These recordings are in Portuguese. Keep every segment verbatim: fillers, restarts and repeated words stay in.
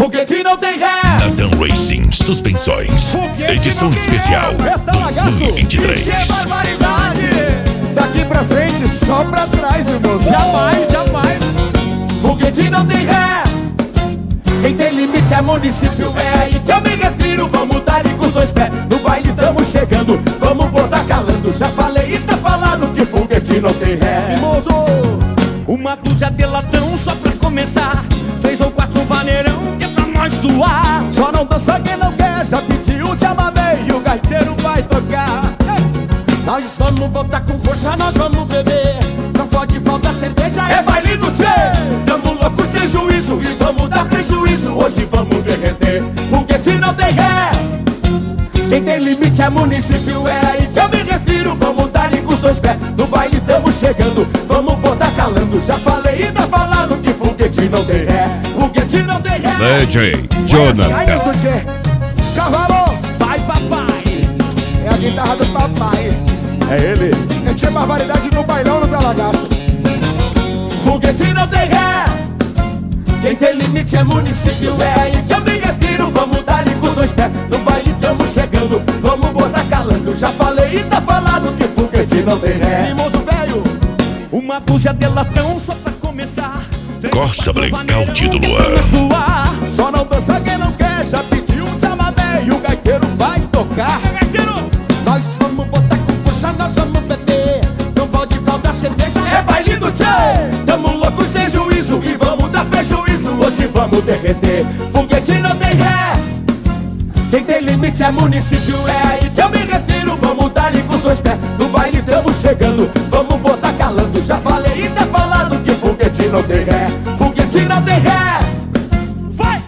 Foguete não tem ré. Natan Racing Suspensões, edição especial dois mil e vinte e três. Daqui pra frente, só pra trás, meu irmão. Jamais, jamais. Foguete não tem ré. Quem tem limite é município, é aí que eu me refiro. Vamos dar com os dois pés, no baile tamo chegando. Vamos botar calando, já falei e tá falando que foguete não tem ré. Mimoso! Uma dúzia de latão só pra começar. Três ou quatro vaneirão que é pra nós suar. Só não dança quem não quer, já pediu, te amamei e o gaiteiro vai tocar. Nós vamos botar com força, nós vamos beber. Não pode faltar cerveja, é baile do tchê. Tamo louco sem juízo e vamos dar prejuízo. Hoje vamos derreter, foguete não tem ré. Quem tem limite é município, é aí que eu me refiro. Vamos dar com os dois pés, no baile tamo chegando. Vamos botar calando, já falei e tá falando que foguete não tem ré. Foguete não tem ré. D J Jonathan. Cavalo! Vai papai. É a guitarra do papai. É ele. Eu tinha barbaridade no bailão no Telagaço. Foguete não tem ré. Quem tem limite é município, é aí que eu me refiro. Vamos dar com os dois pés, no baile tamo chegando. Vamos botar calando, já falei e tá falado que foguete não tem ré. Mimoso velho! Uma dúzia de latão só pra começar. Corsa Blackout do Luar. Só não dança quem não quer, já pediu, te amamei e o gaiteiro vai tocar. Nós vamos botar com força, nós vamos beber. Não pode faltar cerveja, é baile do tchê. Tamo louco sem juízo e vamos dar prejuízo. Hoje vamos derreter, foguete não tem ré. Quem tem limite é município, é aí que eu me refiro. Vamos dar com os dois pés, no baile tamo chegando. Vamos botar calando, já falei e tá falado que foguete não tem ré. Foguete não tem ré. Vai!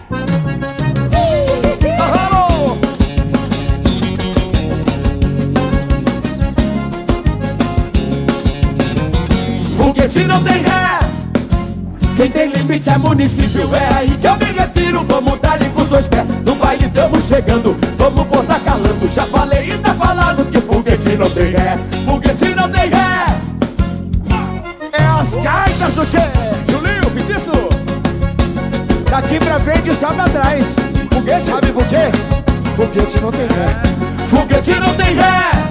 Alô! Foguete não tem ré. Quem tem limite é município, é aí que eu me refiro. Vamos dar com os dois pés, no baile tamo chegando. Vamos botar calando, já falei e tá falado que foguete não tem ré. Foguete não tem ré. É as cartas do Tchê! Julinho, Petiço! Daqui pra frente, só pra trás. Foguete, sabe por quê? Foguete não tem ré. Foguete não tem ré.